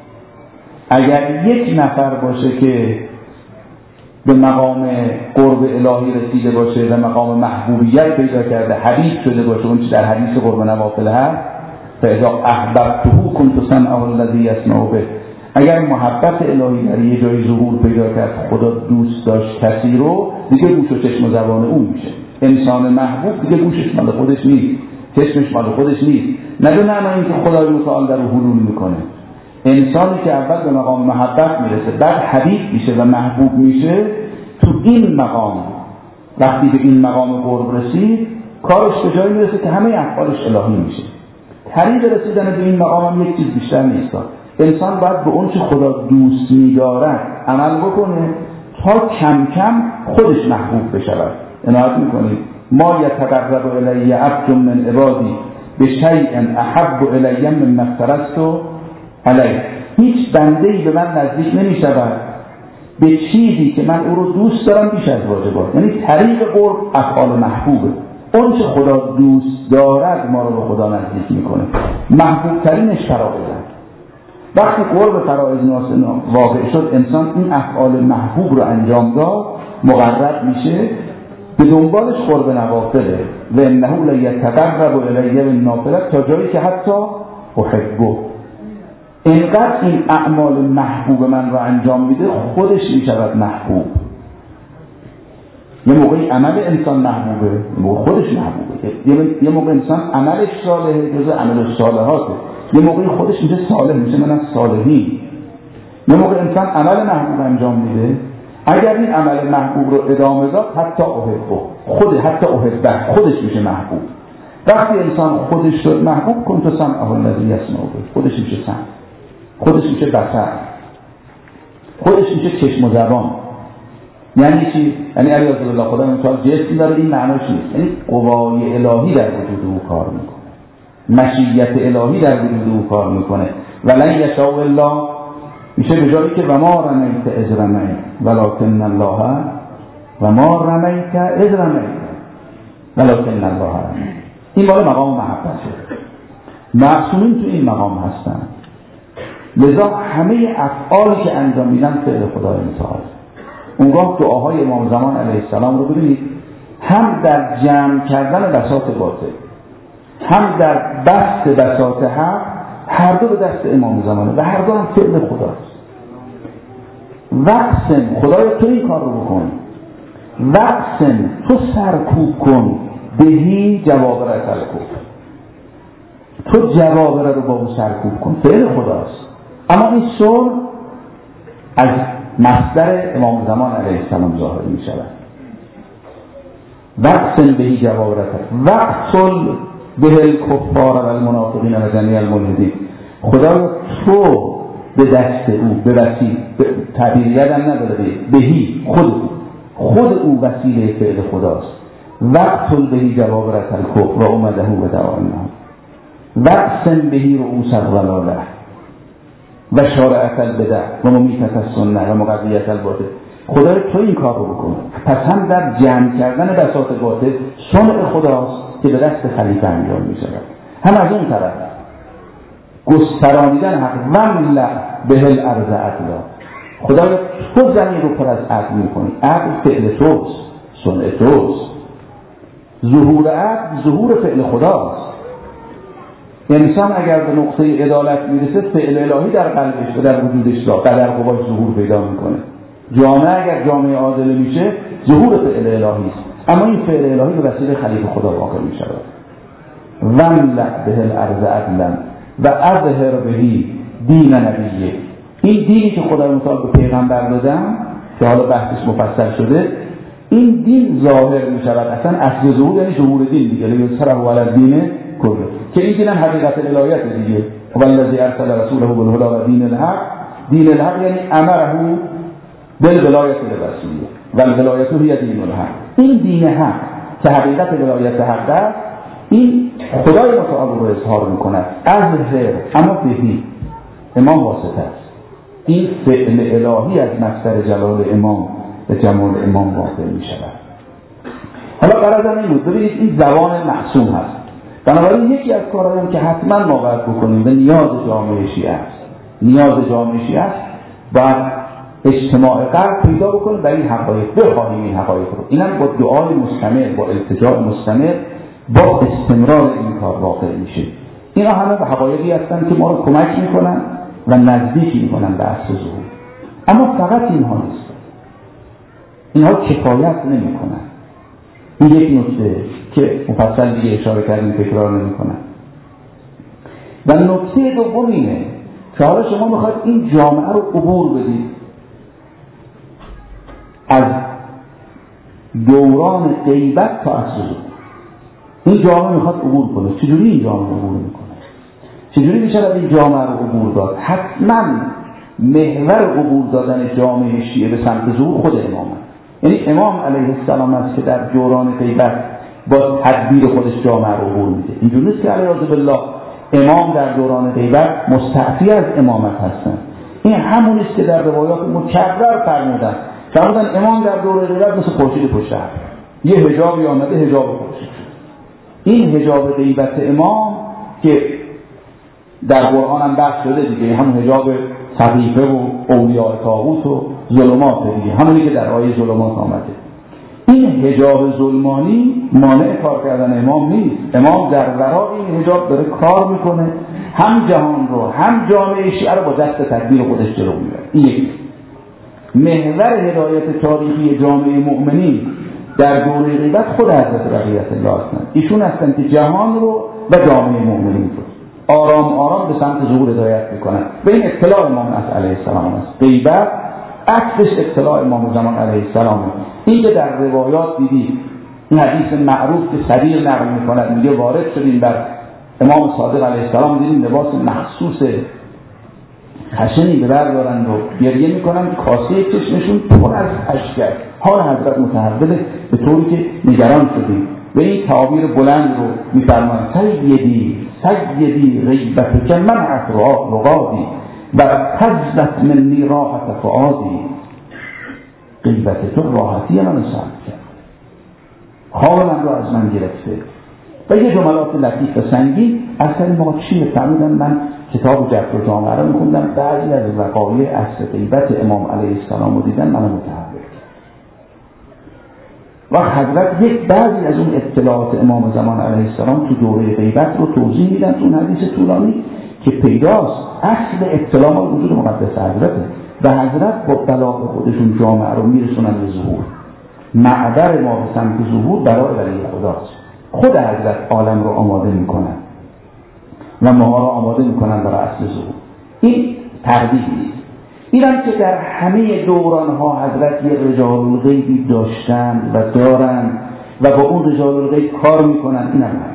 اگر یک نفر باشه که به مقام قرب الهی رسیده باشه و مقام محبوبیت پیدا کرده، حبیب شده باشه، اون چی در حدیث قرب نوافل هست، فاذا احببته كنت سمعه الذی یسمع به. اگر محبت الهی در یه جایی ظهور پیدا کرد، خدا دوست داشت کسی رو، دیگه گوش و چشم و زبان اون میشه. انسان محبوب دیگه گوشش مال خودش نیست، چشمش مال خودش نیست، نه اینکه خدای متعال در حلول میکنه. انسانی که اول به مقام محبت میرسه، بعد حبیب میشه و محبوب میشه، تو این مقام وقتی به این مقام قرب رسید، کارش به جایی میرسه که همه افعالش الهی میشه. طریق رسیدن به این مقام هم یک چیز بیشتر نیست. انسان باید به اون چه خدا دوست می‌دارد عمل بکنه تا کم کم خودش محبوب بشود. عنایت میکنید ما یتقرب الی عبد من عبادی بشیء احب الی مما افترضت علیه. هیچ بنده‌ای به من نزدیک نمی‌شود به چیزی که من او رو دوست دارم بیش از واجبات. یعنی طریق قرب افعال محبوبه. اون چه خدا دوست دارد ما رو به خدا نزدیک میکنه. محبوب ترینش فرائض. وقتی قرب فرائض واقع شد، انسان این افعال محبوب رو انجام داد، مقرب میشه، به دنبالش قرب نوافله و انه لیتقرب الی بالنافله تا جایی که حتی احبه. اینقدر این اعمال محبوب من رو انجام میده، خودش میشود محبوب. یه موقعی عمل انسان محبوبه، یه موقع خودش محبوبه. یه موقع انسان عملش صالحه، جزء عمل صالحاته. یه موقعی خودش میشه صالح، میشه من از صالحین. یه موقع انسان عمل محبوب انجام میده، اگر این عمل محبوب رو ادامه داد، حتی احبه خودش میشه محبوب. وقتی انسان خودش شد محبوب، کنت سمعه الذی یسمع به، خودش میشه سمع، خودش میشه بصر، خودش میشه چشم و زبان. یعنی چی؟ یعنی علی رضی الله خدا مثال جسم داره، این معناش نیست. یعنی قوای الهی در وجود او کار میکنه، مشیت الهی در وجود او کار میکنه. ولن یشاء الله میشه به جایی که و ما رمیت اذ رمیت ولکن الله و ما رمیت اذ رمیت ولکن الله رمی. این بالا مقام محبت شد. معصومین تو این مقام هستن، لذا همه افعالی که انجام میدن فعل خدای متعال. اونگاه دعاهای امام زمان علیه السلام رو ببینید، هم در جمع کردن بساط باطل، هم در بسط بساط حق، هر دو به دست امام زمانه و هر دو هم فعل خداست. وقسم، خدای تو این کار رو بکن، وقسم تو سرکوب کن، بهی جوابره سرکوب، تو جوابره رو با اون سرکوب کن، فعل خداست. اما این سر از مصدر امام زمان علیه السلام ظاهر می شود. وقسم بهی جوابره وقتل به الکفار و المنافقین و جمیع الملحدین. خدا تو به دست او، به وسیله، تعبیر یادم نداره، بهی خود او وسیله فعل خداست. وقتل بهی جوابره الکفر و اومده و دعانا وقسم بهی رؤوس الضلاله و شارعت البدع و ممیتت السنه و مقضیت الباطل. خدای تو این کار رو بکن. پس هم در جمع کردن بساط باطل صنع خداست که به دست خلیفه انجام می شود. هم از اون طرف گسترانیدن حق وملع به الارض عدلا. خدای تو زمین رو پر از عدل می کنی. عدل فعل توست، صنع توست. ظهور عدل ظهور فعل خداست. انسان اگر به نقطه عدالت میرسه فعل الهی در قلبش و در وجودش را قدر قواش ظهور پیدا میکنه. جامعه اگر جامعه عادل میشه ظهور فعل الهی است، اما این فعل الهی به وسیله خلیفه خدا واقع میشود. وَمْلَأْ بِهِ الْأَرْضَ عَدْلًا و اظهر بهی دین نبیه. این دینی که خدای متعال به پیغمبر دادن که حالا بحثش مفصل شده، این دین ظاهر می شود. اصلا اصل ظهور یعنی ظهور دین دیگه، لیظهره علی الدین کله، که این دین هم حقیقت الهیت دیگه. والذی ارسل رسوله بالهدی و دین الحق. دین الحق یعنی امره بالولایت لرسوله والولایت هی دین الحق. این دین حق که حقیقت ولایت حق است، این خدای متعال رو اظهار میکند. اظهر اما بهی امام واسطه است. این فعل الهی از مصدر جلال امام و جمال امام واقع می شود. حالا قرار این بود ببینید این زبان معصوم هست. بنابراین یکی از کارهایی که حتما ما باید بکنیم و نیاز جامعه شیعه است، نیاز جامعه شیعه است، باید اجتماع قلب پیدا بکنیم و این حقایق بخواهیم. این حقایق رو اینم با دعای مستمر، با التجاء مستمر، با استمرار این کار واقع میشه. اینا همه به حقایقی هستن که ما رو کمک میکنن و نزدیک میکنن به اصل ظهور. اما فقط اینها نیست، اینها کفایت نمیکنن. این یک نکته که مفصل دیگه اشاره کردیم، تکرار نمیکنن. و نکته دوم اینه که حالا شما میخواید این جامعه رو عبور بدید از دوران غیبت تا اصل ظهور. این جامعه میخواد عبور کنه. چجوری این جامعه عبور میکنه؟ چجوری میشه از این جامعه رو عبور داد؟ حتما محور عبور دادن جامعه شیعه به سمت ظهور خود امامه. یعنی امام علیه السلام است که در دوران غیبت با تدبیر خودش جامعه رو عبور میده. اینجوری نیست که علیه بالله امام در دوران غیبت مستعفی از امامت هستن. این همون است که در روایات مکرر فرمودن امام در دوره غیبت مثل خورشید پشت هست، یه حجابی آمده، حجاب خورشید. این حجاب غیبت امام که در قرآن هم بحث شده دیگه، همون حجاب صحیفه و اولیاء طاغوت و ظلمات دیگه، همونی که در آیه ظلمات آمده. این حجاب ظلمانی مانع کار کردن امام نیست. امام در ورای این حجاب داره کار میکنه، هم جهان رو هم جامعه شیعه رو با دست تدبیر خودش جلو میبره. این یک محور هدایت تاریخی جامعه مؤمنین در دوره غیبت خود حضرت بقیت الله هستند. ایشون هستند که جهان رو و جامعه مؤمنین رو آرام آرام به سمت ظهور هدایت میکنن. به این اطلاع امام علیه السلام است. غیبت عکسش اطلاع امام زمان علیه السلام است. این که در روایات دیدید، این حدیث معروف که صدیق نقل میکند، میگه وارد شدیم بر امام صادق علیه السلام، دیدیم لباس مخصوص خشنی به بر دارند و گریه میکنند، کاسه چشمشون پر از اشک است. حال حضرت متحوله به طوری که نگران شدیم و این تعابیر بلند رو میفرمایند: سیدی غیبتک منعت رغادی و تزت منی راحت فؤادی. غیبت تو راحتی من سلب کرد، حالم رو از من گرفته. و یه جملات لطیف و سنگین از سر ما چی فهمیدم. من کتاب جبر و جامعه رو میخوندم، بعضی از وقایع اصل غیبت امام علیه السلام رو دیدم، منو متحول. و حضرت یک بعضی از اون اطلاعات امام زمان علیه السلام تو دوره غیبت رو توضیح میدن تو اون حدیث طولانی که پیداست. اصل اطلاع مال وجود مقدس حضرته و حضرت با بلاغ خودشون جامعه رو میرسونن به ظهور. معبر ما به سمت ظهور برای ولی خداست. خود حضرت عالم رو آماده میکنن و ما رو آماده میکنن برای اصل ظهور. این تردید نیست. اینم که در همه دورانها حضرت یک رجال الغیبی داشتن و دارن و با اون رجال الغیب کار میکنن،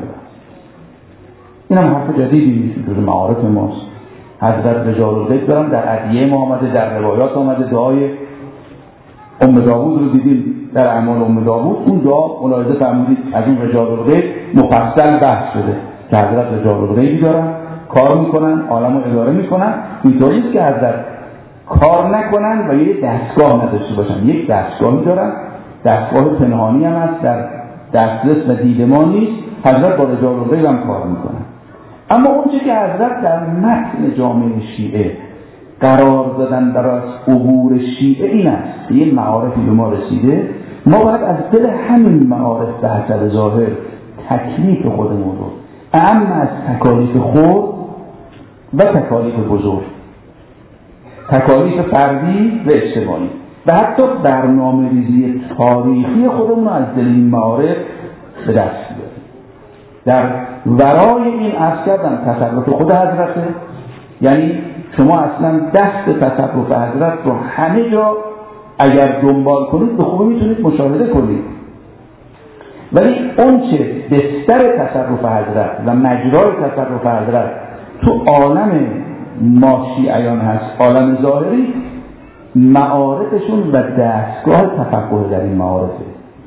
اینم حرف جدیدی نیست، جز معارف ماست. حضرت رجال الغیب دارن، در ادعیه ما آمده، در روایات آمده. دعای ام داوود رو دیدیم در اعمال ام داوود، اون دعا ملاحظه فرمودید از اون رجال الغیب مفصل بحث شده که حضرت رجال الغیبی دارن، کار میکنن، عالم رو اداره میکنن. اینطوری است که حضرت کار نکنن و یک دستگاه نداشته باشن. یک دستگاهی دارن، دستگاه پنهانی هم هست، در دسترس و دید ما نیست. حضرت با رجال الغیب هم کار میکنن. اما اون چه که حضرت در متن جامعه شیعه قرار دادن برای عبور شیعه این است. یه معارفی به ما رسیده ما باید از دل همین معارف به حسب ظاهر تکلیف خودمون رو اهم از تکالیف خود و تکالیف بزرگ، تکالیف فردی و اجتماعی و حتی برنامه‌ریزی تاریخی خودمون رو از دل این معارف به دست بیاریم. در ورای این عرض کردم تصرف خود حضرته، یعنی شما اصلا دست تصرف حضرت رو همه جا اگر دنبال کنید به خوبی میتونید مشاهده کنید، ولی اون چه بستر تصرف حضرت و مجرای تصرف حضرت تو عالم ما شیعیان هست، عالم ظاهری، معارفشون و دستگاه تفقه در این معارفه.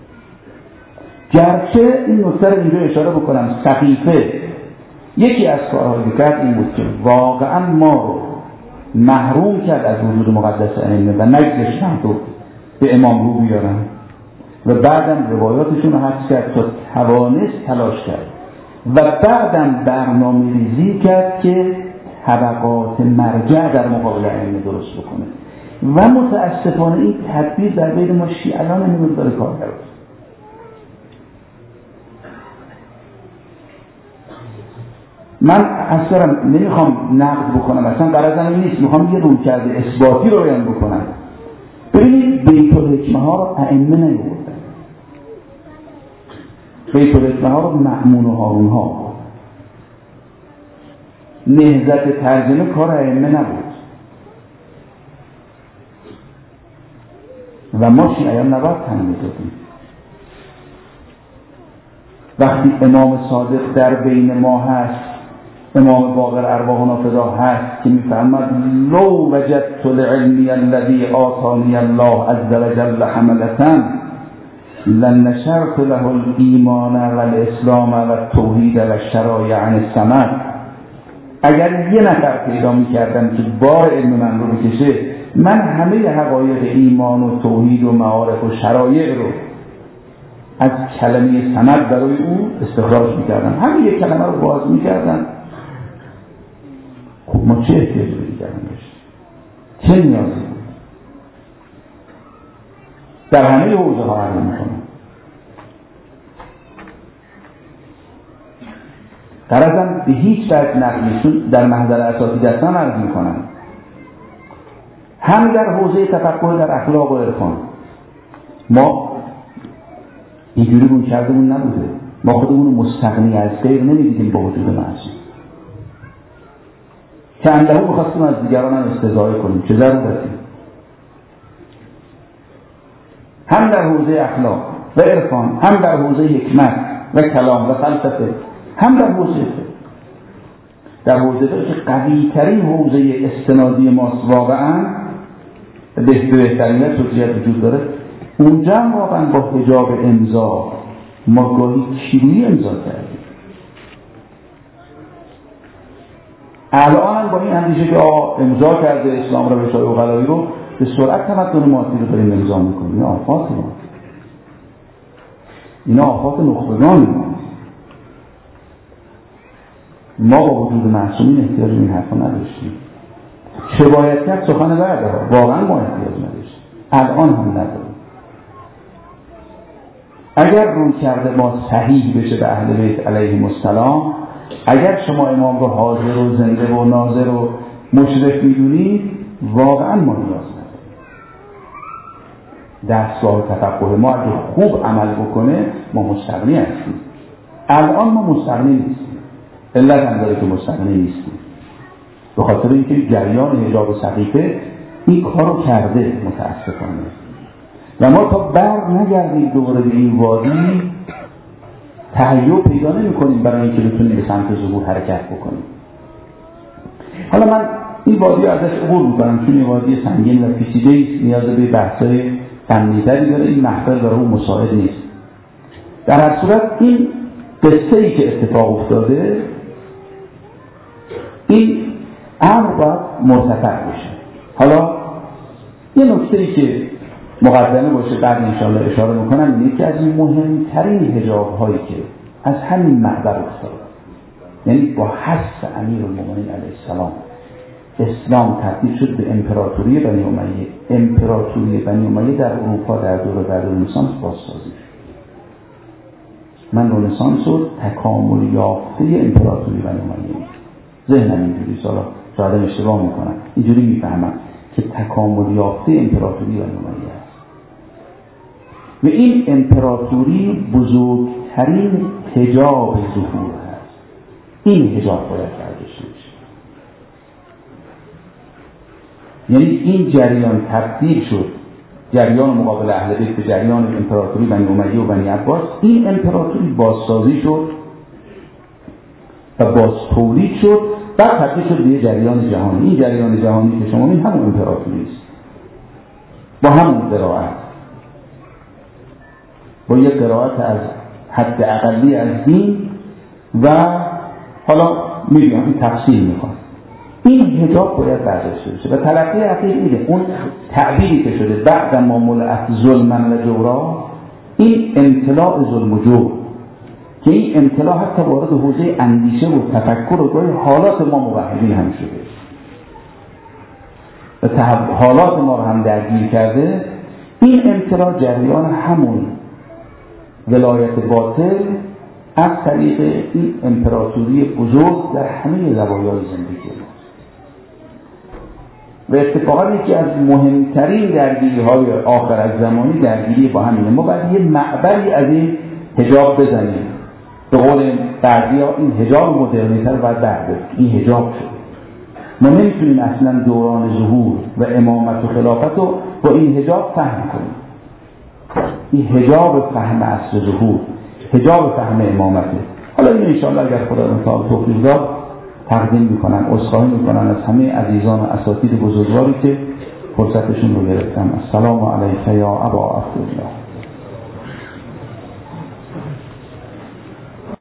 گرچه این نکته رو اینجا اشاره بکنم، سقیفه یکی از کارهایی که کرد این بود که واقعا ما رو محروم کرد از وجود مقدس ائمه و نگذاشتن تو به امام رو بیارن و بعدم روایاتشون رو حفظ کرد تا توانست تلاش کرد و بعدم برنامه ریزی کرد که طبقات مرجع در مقابل ائمه درست بکنه و متاسفانه این تدبیر در بین ما شیعیان نمی‌داره کار کرد. من اصلا نمیخوام نقد بکنم، اصلا غرضم این نیست، میخوام یه رویکرد اثباتی رو بیان بکنم. ببینید بیت الحکمه ها رو ائمه نیاوردن، بیت الحکمه ها رو مأمون و هارون ها، نهضت ترجمه کار ائمه نبود و ما شیعیان نباید تنبیه دادیم. وقتی امام صادق در بین ما هست، امام باقر ارواحنا فدا هست که میفرماد لو وجدت لعلمی الذی آتانی الله عز وجل حملة لنشرت له الایمان والاسلام والتوحید والشرایع عن الصمد. اگر یه نفر پیدا میکردم که بار علم من رو بکشه، من همه حقایق ایمان و توحید و معارف و شرایع رو از کلمه صمد برای او استخراج میکردم، همین یک کلمه رو باز میکردم. خب ما چه احتیاجی رو دیگران داشتیم؟ چه نیازی بود؟ در همه حوزه ها عرض میکنم. غرضم به هیچ وجه نقلیشون در محضر اساسی دستان عرض میکنم، هم در حوزه تفقه در اخلاق و عرفان ما اینجوری بود کردمون نبوده. ما خودمون رو مستغنی از غیر نمیدیدیم با وجود معصوم که اندهو بخواستیم از دیگران هم استضاعه کنیم، چه ضرورتی؟ هم در حوزه اخلاق و عرفان، هم در حوزه حکمت و کلام و فلسفه، هم در حوزه فقه. در حوزه فقه که قوی ترین حوزه استنادی ماست واقعا، بهترین توجیهات وجود داره، اونجا هم واقعا با حجاب امضا ما گاهی کیلویی امضا کردیم. الان با این اندیشه که امضا کرده اسلام را به شای اغلایی رو به سرعت تمدن مادی رو داریم امضا میکنیم. این آفات ما، این آفات نخبگان ما با وجود معصومین احتیاج این حرفا نداشتیم. چه باید کرد سخن بعده ها، واقعا ما احتیاج نداشتیم، الان هم نداریم. اگر روی کرده ما صحیح بشه به اهل بیت علیهم السلام، اگر شما امام رو حاضر و زنده و ناظر و مشرف میدونید، واقعا ما نیاز نداریم. دستگاه تفقه ما اگه خوب عمل بکنه ما مستغنی هستیم. الان ما مستغنی نیستیم، علت هم داره که مستغنی نیستیم، به خاطر اینکه جریان حجاب سقیفه این کارو کرده متاسفانه و ما تا بر نگردیم دوباره به این وادی تهیه پیدا نمی کنیم برای اینکه بتونیم به سمت ظهور حرکت بکنیم. حالا من این وادی ازش عبور میکنم چون این وادی سنگین و پیچیده است، نیاز به بحث‌های فنی‌تری داره، این محفل برای اون مساعد نیست. در هر صورت این قصه‌ای که اتفاق افتاده، این امر باید مرتفع بشه. حالا یه نکته‌ای که مقدمه باشه بعد انشاءالله اشاره میکنم، اینه که از مهمترین حجاب‌هایی که از همین محضر افتاد، یعنی با حث امیرالمومنین علیه السلام اسلام تبدیل شد به امپراتوری بنی امیه. امپراتوری بنی امیه در اروپا در دوره بعد رنسانس بازسازی شد. من رنسانس رو تکامل یافته امپراتوری بنی امیه، ذهنم اینجوری، سالا شاید اشتباه میکنم، اینجوری میفهمم که تکامل یافته امپراتوری بنی امیه است و این امپراتوری بزرگترین حجاب ظهور هست. این حجاب باید برداشته بشه. یعنی این جریان تبدیل شد، جریان مقابل اهل بیت به جریان امپراتوری بنی امیه و بنی عباس. این امپراتوری بازسازی شد و باز تولید شد، بعد تبدیل شد به جریان جهانی. این جریان جهانی که شما این همون امپراتوری است، با همون قرائت، با یک قرائت از حد اقلی از دین و حالا میگم این تفصیل میخواد. این حجاب باید برداشته بشه و تلقی عقیل اینه. اون تعبیری که شده بعد ما ملأت ظلمن و جورا، این امتلاء ظلم و جور که این امتلاء حتی وارد حوزه اندیشه و تفکر و گاهی حالات ما موحدین هم شده و حالات ما رو هم درگیر کرده. این امتلاء جریان همون ولایت باطل از طریق این امپراتوری بزرگ در همه زوایای زندگی ما و اتفاقا یکی از مهمترین درگیری های آخر از زمانی درگیری با همینه. ما باید یه معبری از این حجاب بزنیم. به قول بعضی‌ها این حجاب مدرنیته رو باید برداریم. این حجاب شد. ما نمیتونیم اصلا دوران ظهور و امامت و خلافت رو با این حجاب فهم کنیم. این حجاب فهم اصل ظهور، حجاب فهم امامته. حالا این انشاءالله اگر خدا تعالی توفیق داد تقدیم میکنن، عذرخواهی میکنن از همه عزیزان و اساتید بزرگواری که فرصتشون رو گرفتم. السلام علیک یا ابا عبدالله.